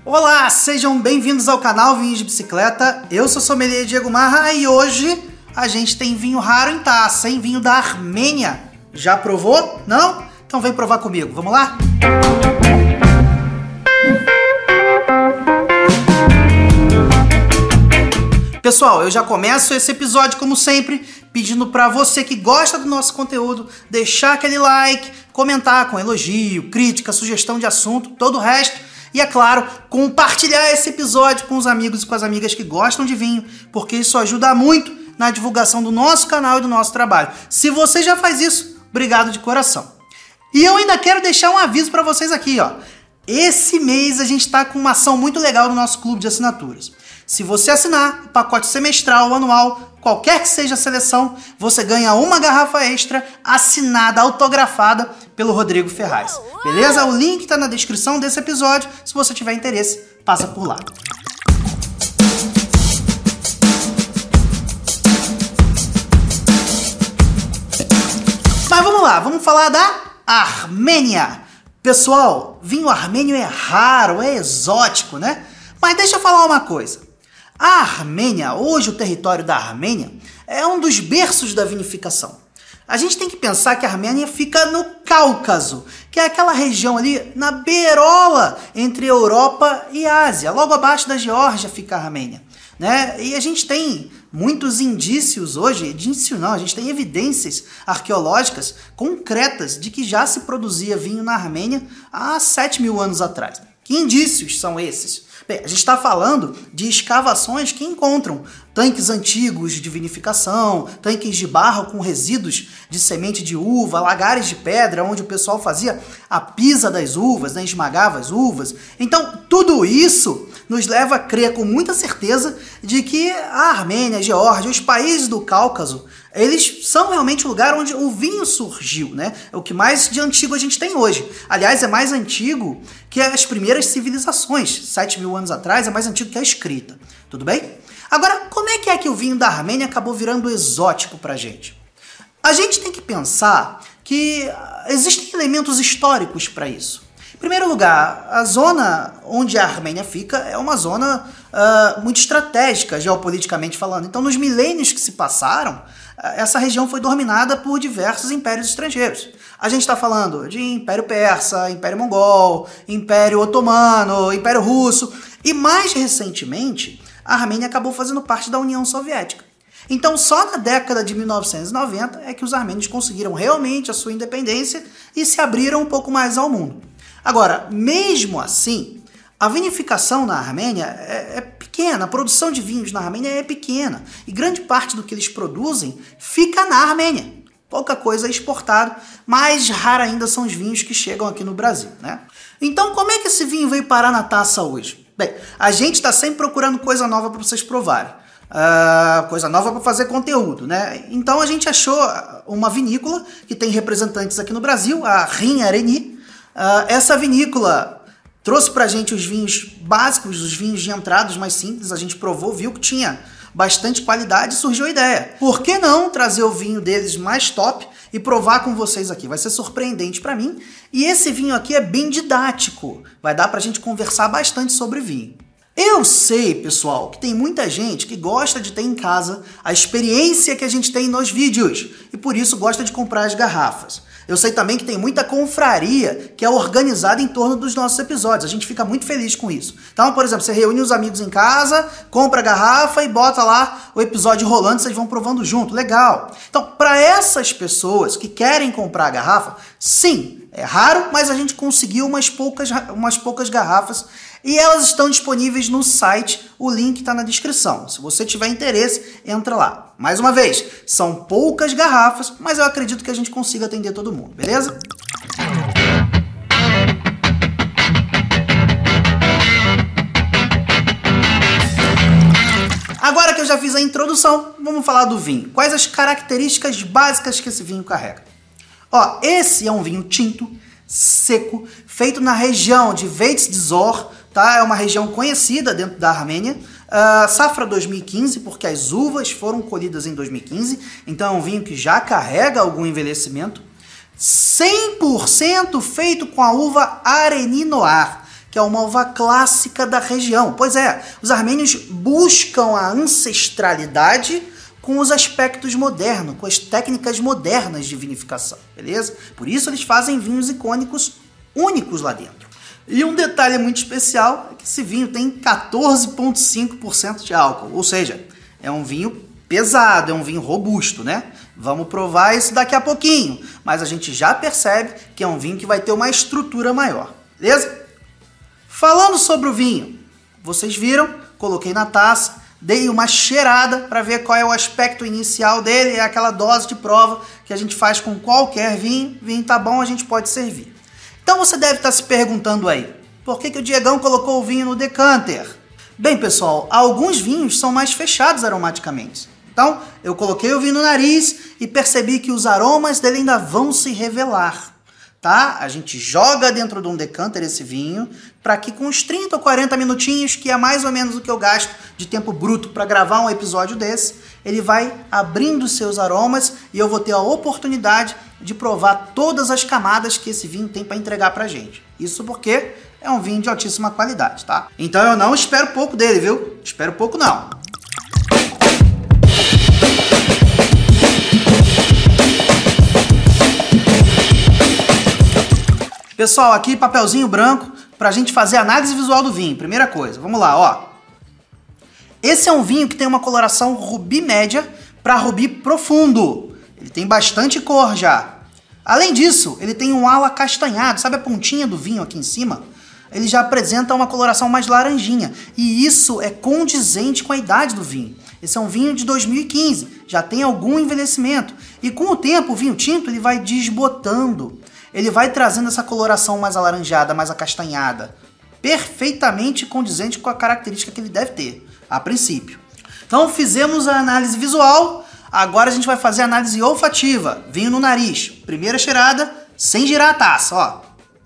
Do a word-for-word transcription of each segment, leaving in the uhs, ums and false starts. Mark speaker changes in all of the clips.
Speaker 1: Olá, sejam bem-vindos ao canal Vinhos de Bicicleta. Eu sou o sommelier Diego Marra e hoje a gente tem vinho raro em taça, hein? Vinho da Armênia. Já provou? Não? Então vem provar comigo, vamos lá? Pessoal, eu já começo esse episódio, como sempre, pedindo para você que gosta do nosso conteúdo, deixar aquele like, comentar com elogio, crítica, sugestão de assunto, todo o resto. E, é claro, compartilhar esse episódio com os amigos e com as amigas que gostam de vinho, porque isso ajuda muito na divulgação do nosso canal e do nosso trabalho. Se você já faz isso, obrigado de coração. E eu ainda quero deixar um aviso para vocês aqui, ó. Esse mês a gente está com uma ação muito legal no nosso clube de assinaturas. Se você assinar o pacote semestral ou anual, qualquer que seja a seleção, você ganha uma garrafa extra assinada, autografada pelo Rodrigo Ferraz. Beleza? O link está na descrição desse episódio. Se você tiver interesse, passa por lá. Mas vamos lá, vamos falar da Armênia. Pessoal, vinho armênio é raro, é exótico, né? Mas deixa eu falar uma coisa. A Armênia, hoje o território da Armênia, é um dos berços da vinificação. A gente tem que pensar que a Armênia fica no Cáucaso, que é aquela região ali na beirola entre Europa e Ásia. Logo abaixo da Geórgia fica a Armênia, né? E a gente tem muitos indícios hoje, indício não, a gente tem evidências arqueológicas concretas de que já se produzia vinho na Armênia há sete mil anos atrás. Que indícios são esses? Bem, a gente está falando de escavações que encontram tanques antigos de vinificação, tanques de barro com resíduos de semente de uva, lagares de pedra, onde o pessoal fazia a pisa das uvas, né, esmagava as uvas. Então, tudo isso nos leva a crer com muita certeza de que a Armênia, a Geórgia, os países do Cáucaso, eles são realmente o lugar onde o vinho surgiu, né? É o que mais de antigo a gente tem hoje. Aliás, é mais antigo que as primeiras civilizações. Sete mil anos atrás é mais antigo que a escrita. Tudo bem? Agora, como é que é que o vinho da Armênia acabou virando exótico pra gente? A gente tem que pensar que existem elementos históricos para isso. Em primeiro lugar, a zona onde a Armênia fica é uma zona uh, muito estratégica, geopoliticamente falando. Então, nos milênios que se passaram, essa região foi dominada por diversos impérios estrangeiros. A gente está falando de Império Persa, Império Mongol, Império Otomano, Império Russo. E mais recentemente, a Armênia acabou fazendo parte da União Soviética. Então, só na década de mil novecentos e noventa é que os armênios conseguiram realmente a sua independência e se abriram um pouco mais ao mundo. Agora, mesmo assim, a vinificação na Armênia é, é pequena, a produção de vinhos na Armênia é pequena e grande parte do que eles produzem fica na Armênia. Pouca coisa é exportado, mais rara ainda são os vinhos que chegam aqui no Brasil, né? Então, como é que esse vinho veio parar na taça hoje? Bem, a gente está sempre procurando coisa nova para vocês provarem. Uh, coisa nova para fazer conteúdo, né? Então a gente achou uma vinícola que tem representantes aqui no Brasil, a Rim Areni. Uh, essa vinícola trouxe pra gente os vinhos básicos, os vinhos de entradas mais simples. A gente provou, viu que tinha bastante qualidade e surgiu a ideia. Por que não trazer o vinho deles mais top e provar com vocês aqui? Vai ser surpreendente pra mim. E esse vinho aqui é bem didático. Vai dar pra gente conversar bastante sobre vinho. Eu sei, pessoal, que tem muita gente que gosta de ter em casa a experiência que a gente tem nos vídeos e por isso gosta de comprar as garrafas. Eu sei também que tem muita confraria que é organizada em torno dos nossos episódios. A gente fica muito feliz com isso. Então, por exemplo, você reúne os amigos em casa, compra a garrafa e bota lá o episódio rolando, vocês vão provando junto. Legal. Então, para essas pessoas que querem comprar a garrafa, sim, é raro, mas a gente conseguiu umas poucas, umas poucas garrafas e elas estão disponíveis no site. O link está na descrição. Se você tiver interesse, entra lá. Mais uma vez, são poucas garrafas, mas eu acredito que a gente consiga atender todo mundo, beleza? Agora que eu já fiz a introdução, vamos falar do vinho. Quais as características básicas que esse vinho carrega? Ó, esse é um vinho tinto, seco, feito na região de Veitz-Dzor, tá? É uma região conhecida dentro da Armênia. Uh, safra dois mil e quinze, porque as uvas foram colhidas em dois mil e quinze, então é um vinho que já carrega algum envelhecimento. cem por cento feito com a uva Areni Noir, que é uma uva clássica da região. Pois é, os armênios buscam a ancestralidade com os aspectos modernos, com as técnicas modernas de vinificação, beleza? Por isso eles fazem vinhos icônicos únicos lá dentro. E um detalhe muito especial é que esse vinho tem quatorze vírgula cinco por cento de álcool, ou seja, é um vinho pesado, é um vinho robusto, né? Vamos provar isso daqui a pouquinho, mas a gente já percebe que é um vinho que vai ter uma estrutura maior, beleza? Falando sobre o vinho, vocês viram, coloquei na taça, dei uma cheirada para ver qual é o aspecto inicial dele, é aquela dose de prova que a gente faz com qualquer vinho, vinho tá bom, a gente pode servir. Então você deve estar se perguntando aí, por que que o Diegão colocou o vinho no decanter? Bem pessoal, alguns vinhos são mais fechados aromaticamente. Então eu coloquei o vinho no nariz e percebi que os aromas dele ainda vão se revelar. Tá? A gente joga dentro de um decanter esse vinho para que com uns trinta ou quarenta minutinhos, que é mais ou menos o que eu gasto de tempo bruto para gravar um episódio desse, ele vai abrindo seus aromas e eu vou ter a oportunidade de provar todas as camadas que esse vinho tem para entregar pra gente. Isso porque é um vinho de altíssima qualidade, tá? Então eu não espero pouco dele, viu? Espero pouco não. Pessoal, aqui papelzinho branco pra gente fazer a análise visual do vinho. Primeira coisa, vamos lá, ó. Esse é um vinho que tem uma coloração rubi média para rubi profundo. Ele tem bastante cor já. Além disso, ele tem um halo acastanhado, sabe a pontinha do vinho aqui em cima? Ele já apresenta uma coloração mais laranjinha. E isso é condizente com a idade do vinho. Esse é um vinho de dois mil e quinze, já tem algum envelhecimento. E com o tempo, o vinho tinto ele vai desbotando. Ele vai trazendo essa coloração mais alaranjada, mais acastanhada, perfeitamente condizente com a característica que ele deve ter, a princípio. Então fizemos a análise visual, agora a gente vai fazer a análise olfativa, vinho no nariz. Primeira cheirada, sem girar a taça, ó.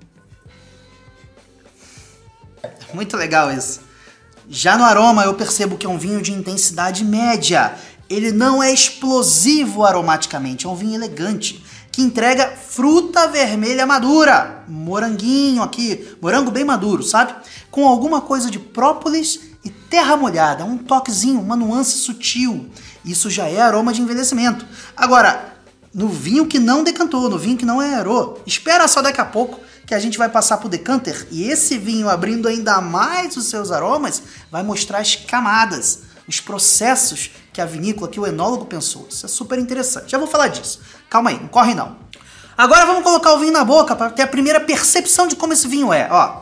Speaker 1: Muito legal isso. Já no aroma eu percebo que é um vinho de intensidade média. Ele não é explosivo aromaticamente, é um vinho elegante, que entrega fruta vermelha madura, moranguinho aqui, morango bem maduro, sabe? Com alguma coisa de própolis e terra molhada, um toquezinho, uma nuance sutil. Isso já é aroma de envelhecimento. Agora, no vinho que não decantou, no vinho que não aerou, espera só daqui a pouco que a gente vai passar pro decanter e esse vinho, abrindo ainda mais os seus aromas, vai mostrar as camadas, os processos que a vinícola, que o enólogo pensou. Isso é super interessante. Já vou falar disso. Calma aí, não corre não. Agora vamos colocar o vinho na boca para ter a primeira percepção de como esse vinho é. Ó.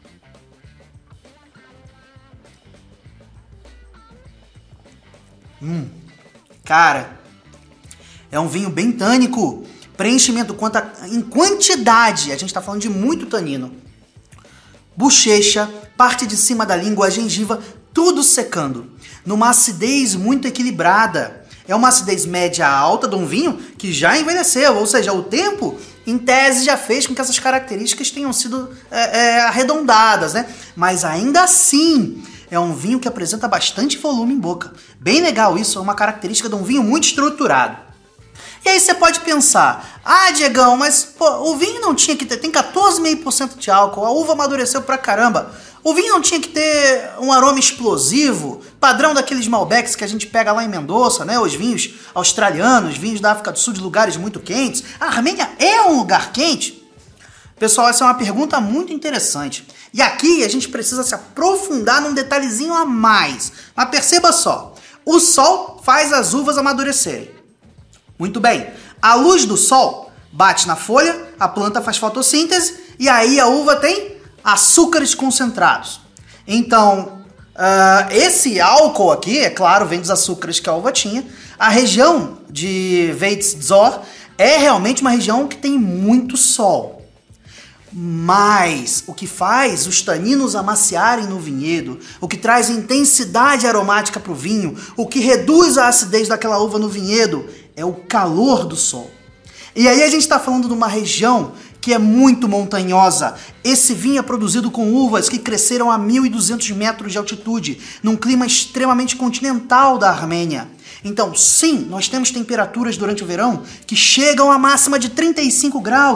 Speaker 1: Hum, cara, é um vinho bem tânico. Preenchimento quanto a, em quantidade. A gente está falando de muito tanino. Bochecha, parte de cima da língua, a gengiva, tudo secando. Numa acidez muito equilibrada. É uma acidez média alta de um vinho que já envelheceu, ou seja, o tempo, em tese, já fez com que essas características tenham sido é, é, arredondadas, né? Mas ainda assim, é um vinho que apresenta bastante volume em boca. Bem legal isso, é uma característica de um vinho muito estruturado. E aí você pode pensar, ah, Diegão, mas pô, o vinho não tinha que ter, tem quatorze vírgula cinco por cento de álcool, a uva amadureceu pra caramba. O vinho não tinha que ter um aroma explosivo, padrão daqueles Malbecs que a gente pega lá em Mendoza, né? Os vinhos australianos, vinhos da África do Sul de lugares muito quentes. A Armênia é um lugar quente? Pessoal, essa é uma pergunta muito interessante. E aqui a gente precisa se aprofundar num detalhezinho a mais. Mas perceba só, o sol faz as uvas amadurecerem. Muito bem, a luz do sol bate na folha, a planta faz fotossíntese e aí a uva tem açúcares concentrados. Então, uh, esse álcool aqui, é claro, vem dos açúcares que a uva tinha. A região de Veitz-Dzor é realmente uma região que tem muito sol. Mas o que faz os taninos amaciarem no vinhedo, o que traz intensidade aromática para o vinho, o que reduz a acidez daquela uva no vinhedo, é o calor do sol. E aí a gente está falando de uma região que é muito montanhosa. Esse vinho é produzido com uvas que cresceram a mil e duzentos metros de altitude, num clima extremamente continental da Armênia. Então, sim, nós temos temperaturas durante o verão que chegam à máxima de trinta e cinco graus,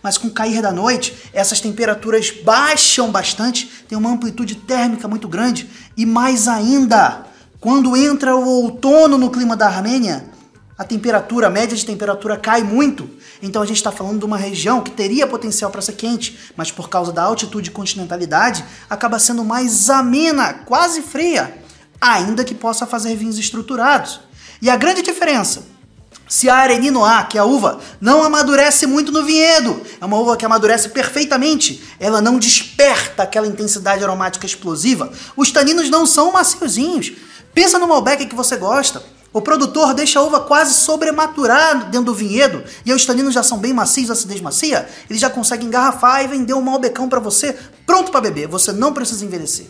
Speaker 1: mas com o cair da noite, essas temperaturas baixam bastante, tem uma amplitude térmica muito grande, e mais ainda, quando entra o outono no clima da Armênia, a temperatura, a média de temperatura cai muito. Então a gente está falando de uma região que teria potencial para ser quente, mas por causa da altitude e continentalidade, acaba sendo mais amena, quase fria, ainda que possa fazer vinhos estruturados. E a grande diferença, se a Arenino A, que é a uva, não amadurece muito no vinhedo, é uma uva que amadurece perfeitamente, ela não desperta aquela intensidade aromática explosiva, os taninos não são maciozinhos. Pensa no Malbec que você gosta. O produtor deixa a uva quase sobrematurada dentro do vinhedo e os taninos já são bem macios, acidez macia, ele já consegue engarrafar e vender um Malbecão para você, pronto para beber, você não precisa envelhecer.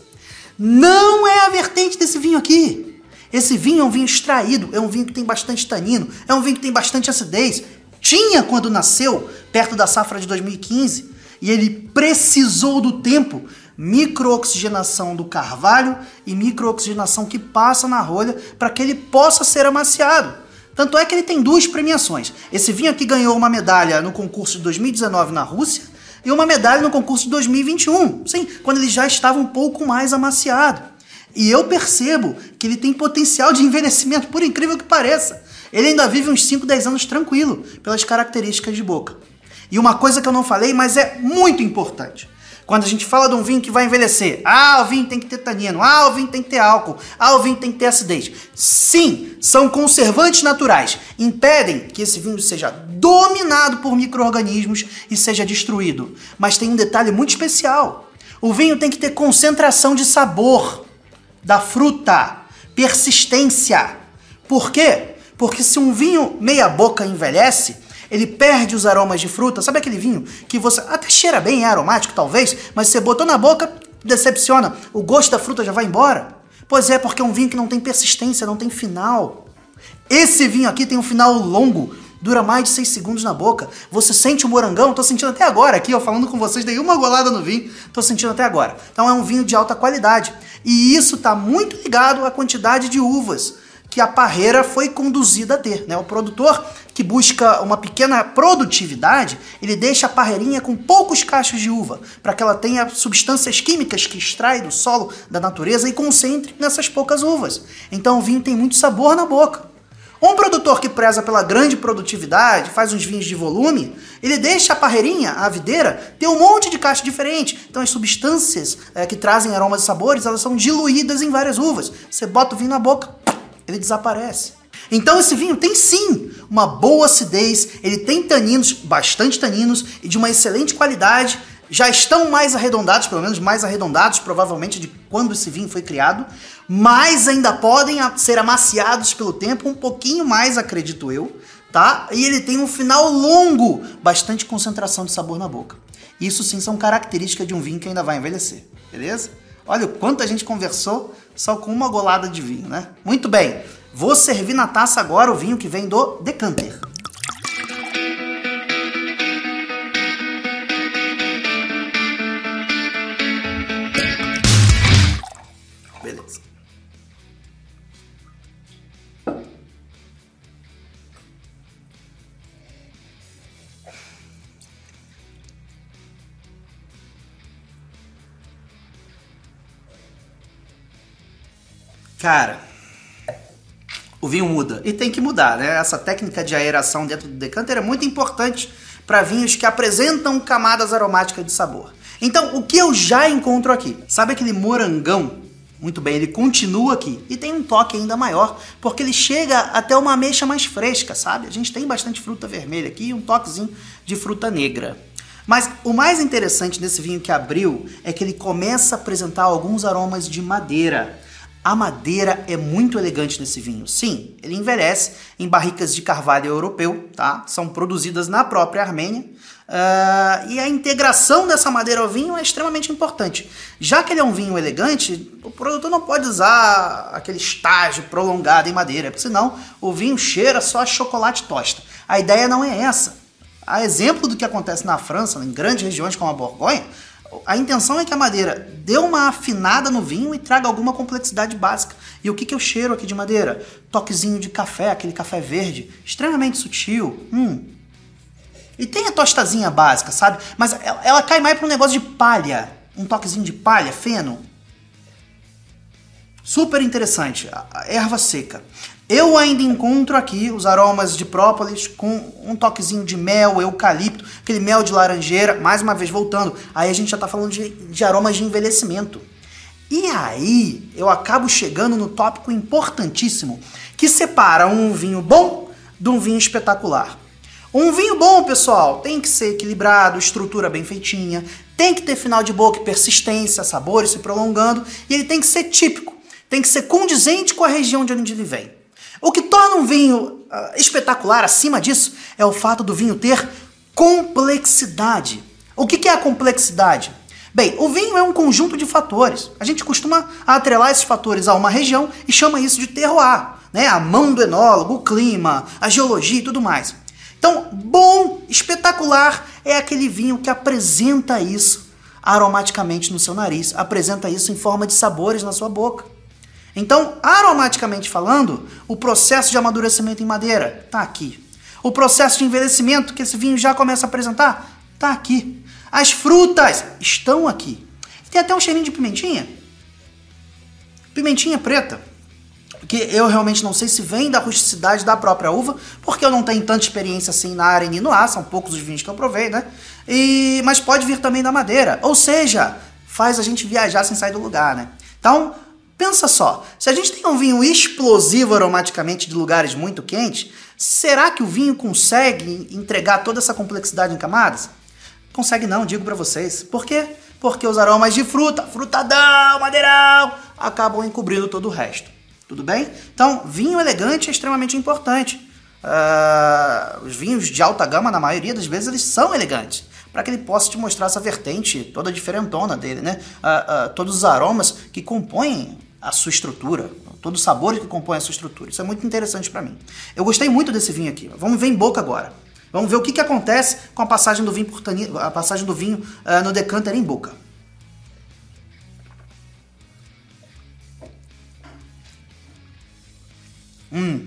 Speaker 1: Não é a vertente desse vinho aqui. Esse vinho é um vinho extraído, é um vinho que tem bastante tanino, é um vinho que tem bastante acidez. Tinha quando nasceu, perto da safra de dois mil e quinze, e ele precisou do tempo. Microoxigenação do carvalho e microoxigenação que passa na rolha para que ele possa ser amaciado. Tanto é que ele tem duas premiações. Esse vinho aqui ganhou uma medalha no concurso de dois mil e dezenove na Rússia e uma medalha no concurso de dois mil e vinte e um, sim, quando ele já estava um pouco mais amaciado. E eu percebo que ele tem potencial de envelhecimento, por incrível que pareça. Ele ainda vive uns cinco, dez anos tranquilo, pelas características de boca. E uma coisa que eu não falei, mas é muito importante. Quando a gente fala de um vinho que vai envelhecer, ah, o vinho tem que ter tanino, ah, o vinho tem que ter álcool, ah, o vinho tem que ter acidez. Sim, são conservantes naturais. Impedem que esse vinho seja dominado por micro-organismos e seja destruído. Mas tem um detalhe muito especial. O vinho tem que ter concentração de sabor da fruta, persistência. Por quê? Porque se um vinho meia boca envelhece, ele perde os aromas de fruta. Sabe aquele vinho que você até cheira bem, é aromático talvez, mas você botou na boca, decepciona, o gosto da fruta já vai embora? Pois é, porque é um vinho que não tem persistência, não tem final. Esse vinho aqui tem um final longo, dura mais de seis segundos na boca. Você sente o morangão, tô sentindo até agora aqui, ó, falando com vocês, dei uma golada no vinho, tô sentindo até agora. Então é um vinho de alta qualidade. E isso tá muito ligado à quantidade de uvas que a parreira foi conduzida a ter, né? O produtor que busca uma pequena produtividade, ele deixa a parreirinha com poucos cachos de uva, para que ela tenha substâncias químicas que extrai do solo, da natureza e concentre nessas poucas uvas. Então o vinho tem muito sabor na boca. Um produtor que preza pela grande produtividade, faz uns vinhos de volume, ele deixa a parreirinha, a videira, ter um monte de cacho diferente. Então as substâncias é, que trazem aromas e sabores, elas são diluídas em várias uvas. Você bota o vinho na boca, ele desaparece. Então esse vinho tem sim uma boa acidez, ele tem taninos, bastante taninos e de uma excelente qualidade, já estão mais arredondados, pelo menos mais arredondados provavelmente de quando esse vinho foi criado, mas ainda podem ser amaciados pelo tempo um pouquinho mais, acredito eu, tá? E ele tem um final longo, bastante concentração de sabor na boca. Isso sim são características de um vinho que ainda vai envelhecer, beleza? Olha o quanto a gente conversou só com uma golada de vinho, né? Muito bem, vou servir na taça agora o vinho que vem do Decanter. Beleza. Cara, o vinho muda. E tem que mudar, né? Essa técnica de aeração dentro do decanter é muito importante para vinhos que apresentam camadas aromáticas de sabor. Então, o que eu já encontro aqui? Sabe aquele morangão? Muito bem, ele continua aqui. E tem um toque ainda maior, porque ele chega até uma ameixa mais fresca, sabe? A gente tem bastante fruta vermelha aqui e um toquezinho de fruta negra. Mas o mais interessante desse vinho que abriu é que ele começa a apresentar alguns aromas de madeira. A madeira é muito elegante nesse vinho. Sim, ele envelhece em barricas de carvalho europeu, tá? São produzidas na própria Armênia. Uh, e a integração dessa madeira ao vinho é extremamente importante. Já que ele é um vinho elegante, o produtor não pode usar aquele estágio prolongado em madeira, porque senão o vinho cheira só a chocolate tosta. A ideia não é essa. A exemplo do que acontece na França, em grandes regiões como a Borgonha, a intenção é que a madeira dê uma afinada no vinho e traga alguma complexidade básica. E o que, que eu cheiro aqui de madeira? Toquezinho de café, aquele café verde, extremamente sutil. Hum. E tem a tostazinha básica, sabe? Mas ela, ela cai mais para um negócio de palha. Um toquezinho de palha, feno. Super interessante. A erva seca. Eu ainda encontro aqui os aromas de própolis com um toquezinho de mel, eucalipto, aquele mel de laranjeira. Mais uma vez, voltando. Aí a gente já tá falando de, de aromas de envelhecimento. E aí eu acabo chegando no tópico importantíssimo que separa um vinho bom de um vinho espetacular. Um vinho bom, pessoal, tem que ser equilibrado, estrutura bem feitinha, tem que ter final de boca e persistência, sabores se prolongando, e ele tem que ser típico, tem que ser condizente com a região de onde ele vem. O que torna um vinho uh, espetacular acima disso é o fato do vinho ter complexidade. O que, que é a complexidade? Bem, o vinho é um conjunto de fatores. A gente costuma atrelar esses fatores a uma região e chama isso de terroir, né? A mão do enólogo, o clima, a geologia e tudo mais. Então, bom, espetacular é aquele vinho que apresenta isso aromaticamente no seu nariz, apresenta isso em forma de sabores na sua boca. Então, aromaticamente falando, o processo de amadurecimento em madeira está aqui. O processo de envelhecimento que esse vinho já começa a apresentar está aqui. As frutas estão aqui. Tem até um cheirinho de pimentinha. Pimentinha preta. Que eu realmente não sei se vem da rusticidade da própria uva, porque eu não tenho tanta experiência assim na área em Ninoá, são poucos os vinhos que eu provei, né? E, mas pode vir também da madeira, ou seja, faz a gente viajar sem sair do lugar, né? Então, pensa só, se a gente tem um vinho explosivo aromaticamente de lugares muito quentes, será que o vinho consegue entregar toda essa complexidade em camadas? Consegue não, digo pra vocês. Por quê? Porque os aromas de fruta, frutadão, madeirão, acabam encobrindo todo o resto. Tudo bem? Então, vinho elegante é extremamente importante. Uh, os vinhos de alta gama, na maioria das vezes, eles são elegantes. Para que ele possa te mostrar essa vertente toda diferentona dele, né? Uh, uh, todos os aromas que compõem a sua estrutura, todos os sabores que compõem a sua estrutura. Isso é muito interessante para mim. Eu gostei muito desse vinho aqui. Vamos ver em boca agora. Vamos ver o que, que acontece com a passagem do vinho, por tanino, a passagem do vinho uh, no decanter em boca. Hum.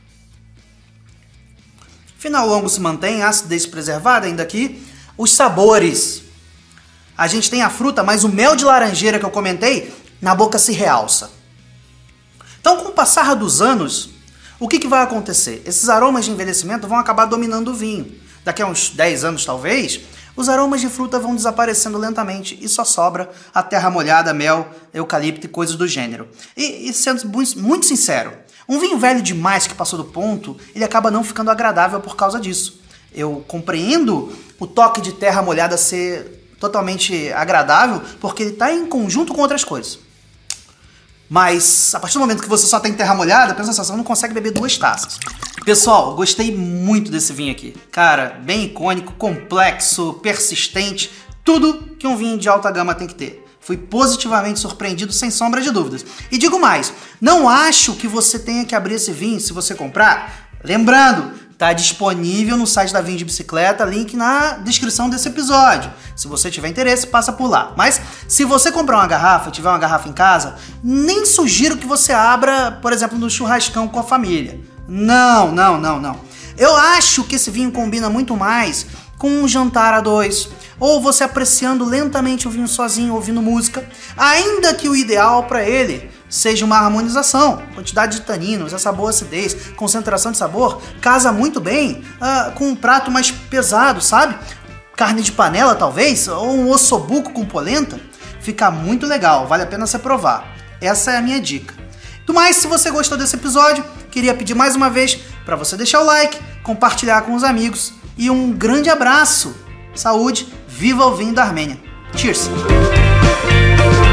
Speaker 1: Final longo se mantém, acidez preservada ainda aqui. Os sabores. A gente tem a fruta, mas o mel de laranjeira que eu comentei, na boca se realça. Então, com o passar dos anos, o que, que vai acontecer? Esses aromas de envelhecimento vão acabar dominando o vinho. Daqui a uns dez anos, talvez, os aromas de fruta vão desaparecendo lentamente e só sobra a terra molhada, mel, eucalipto e coisas do gênero. E, e sendo muito sincero, um vinho velho demais que passou do ponto, ele acaba não ficando agradável por causa disso. Eu compreendo o toque de terra molhada ser totalmente agradável, porque ele está em conjunto com outras coisas. Mas, a partir do momento que você só tem terra molhada, pensa assim, você não consegue beber duas taças. Pessoal, gostei muito desse vinho aqui. Cara, bem icônico, complexo, persistente, tudo que um vinho de alta gama tem que ter. Fui positivamente surpreendido, sem sombra de dúvidas. E digo mais, não acho que você tenha que abrir esse vinho se você comprar. Lembrando, tá disponível no site da Vinho de Bicicleta, link na descrição desse episódio. Se você tiver interesse, passa por lá. Mas se você comprar uma garrafa, tiver uma garrafa em casa, nem sugiro que você abra, por exemplo, no churrascão com a família. Não, não, não, não. Eu acho que esse vinho combina muito mais com um jantar a dois, ou você apreciando lentamente o vinho sozinho, ouvindo música, ainda que o ideal para ele seja uma harmonização, quantidade de taninos, essa boa acidez, concentração de sabor, casa muito bem uh, com um prato mais pesado, sabe? Carne de panela, talvez, ou um ossobuco com polenta, fica muito legal, vale a pena você provar. Essa é a minha dica. Do mais, se você gostou desse episódio, queria pedir mais uma vez para você deixar o like, compartilhar com os amigos e um grande abraço. Saúde, viva o vinho da Armênia. Cheers!